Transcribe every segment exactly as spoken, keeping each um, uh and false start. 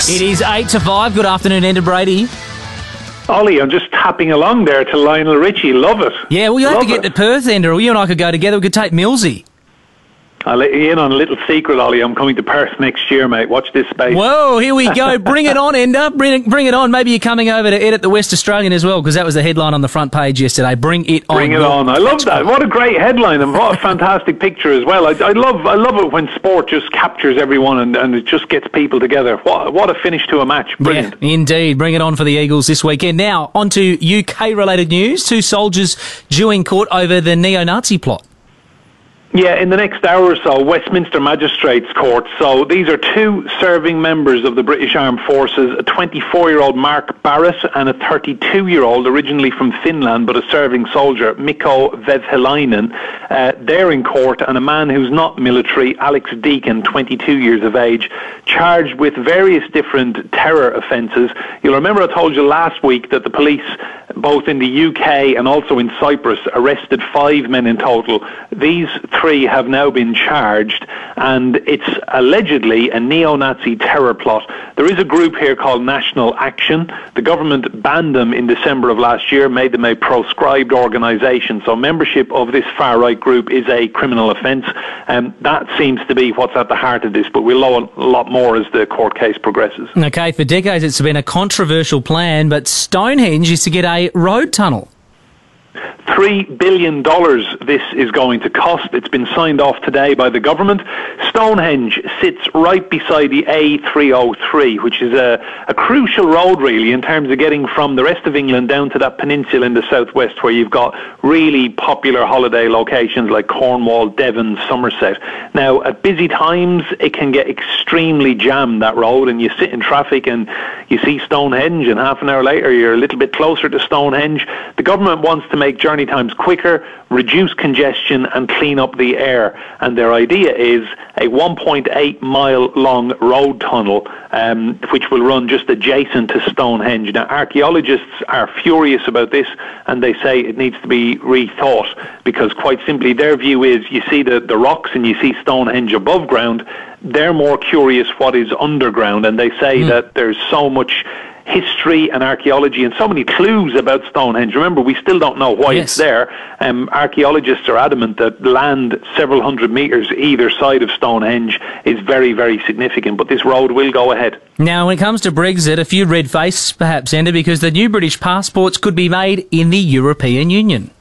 It is eight to five. Good afternoon, Enda Brady. Ollie, I'm just tapping along there to Lionel Richie. Love it. Yeah, well, you have Love to get it. to Perth, Enda, or you and I could go together. We could take Millsy. I'll let you in on a little secret, Ollie. I'm coming to Perth next year, mate. Watch this space. Whoa, here we go. Bring it on, Enda. Bring it, bring it on. Maybe you're coming over to edit the West Australian as well, because that was the headline on the front page yesterday. Bring it on. Bring it on. I love that. What a great headline, and what a fantastic picture as well. I, I love I love it when sport just captures everyone and, and it just gets people together. What, what a finish to a match. Brilliant. Yeah, indeed. Bring it on for the Eagles this weekend. Now, on to U K-related news. Two soldiers due in court over the neo-Nazi plot. Yeah, in the next hour or so, Westminster Magistrates Court. So these are two serving members of the British Armed Forces, a twenty-four-year-old Mark Barrett and a thirty-two-year-old, originally from Finland, but a serving soldier, Mikko Vehviläinen. Uh, they're in court, and a man who's not military, Alex Deakin, twenty-two years of age, charged with various different terror offences. You'll remember I told you last week that the police, both in the U K and also in Cyprus, arrested five men in total. These three have now been charged, and it's allegedly a neo-Nazi terror plot. There is a group here called National Action. The government banned them in December of last year, made them a proscribed organisation. So membership of this far-right group is a criminal offence, and that seems to be what's at the heart of this, but we'll know a lot more as the court case progresses. Okay, for decades it's been a controversial plan, but Stonehenge is to get a road tunnel. Three billion dollars this is going to cost. It's been signed off today by the government. Stonehenge sits right beside the A three oh three, which is a, a crucial road really in terms of getting from the rest of England down to that peninsula in the southwest where you've got really popular holiday locations like Cornwall, Devon, Somerset. Now, at busy times, it can get extremely jammed, that road, and you sit in traffic and you see Stonehenge, and half an hour later you're a little bit closer to Stonehenge. The government wants to make journey times quicker, reduce congestion and clean up the air, and their idea is a one point eight mile long road tunnel um, which will run just adjacent to Stonehenge. Now, archaeologists are furious about this, and they say it needs to be rethought, because quite simply their view is you see the, the rocks and you see Stonehenge above ground. They're more curious what is underground, and they say mm. that there's so much history and archaeology and so many clues about Stonehenge. Remember, we still don't know why yes. it's there. Um, archaeologists are adamant that land several hundred metres either side of Stonehenge is very, very significant, but this road will go ahead. Now, when it comes to Brexit, a few red faces perhaps, Enda, because the new British passports could be made in the European Union.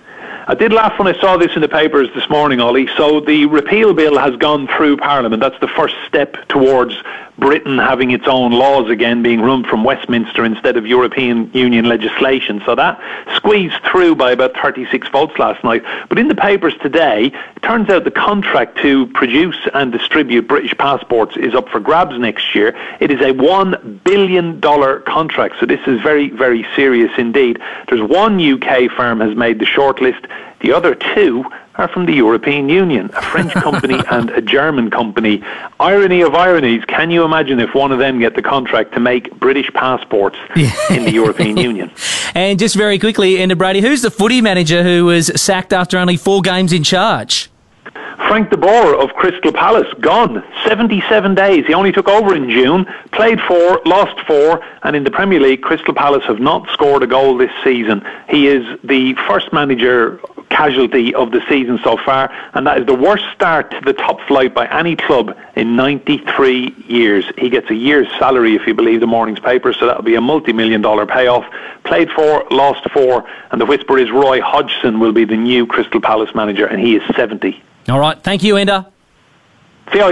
I did laugh when I saw this in the papers this morning, Ollie. So the repeal bill has gone through Parliament. That's the first step towards Britain having its own laws again, being run from Westminster instead of European Union legislation. So that squeezed through by about thirty-six votes last night. But in the papers today, it turns out the contract to produce and distribute British passports is up for grabs next year. It is a one billion dollars contract, so this is very, very serious indeed. There's one U K firm has made the shortlist. The other two are from the European Union, a French company and a German company. Irony of ironies, can you imagine if one of them get the contract to make British passports in the European Union? And just very quickly, Enda Brady, who's the footy manager who was sacked after only four games in charge? Frank de Boer of Crystal Palace, gone. seventy-seven days. He only took over in June, played four, lost four, and in the Premier League, Crystal Palace have not scored a goal this season. He is the first manager casualty of the season so far, and that is the worst start to the top flight by any club in ninety-three years. He gets a year's salary, if you believe the morning's paper, so that'll be a multi-million dollar payoff. Played four, lost four, and the whisper is Roy Hodgson will be the new Crystal Palace manager, and he is seventy. All right, thank you, Enda.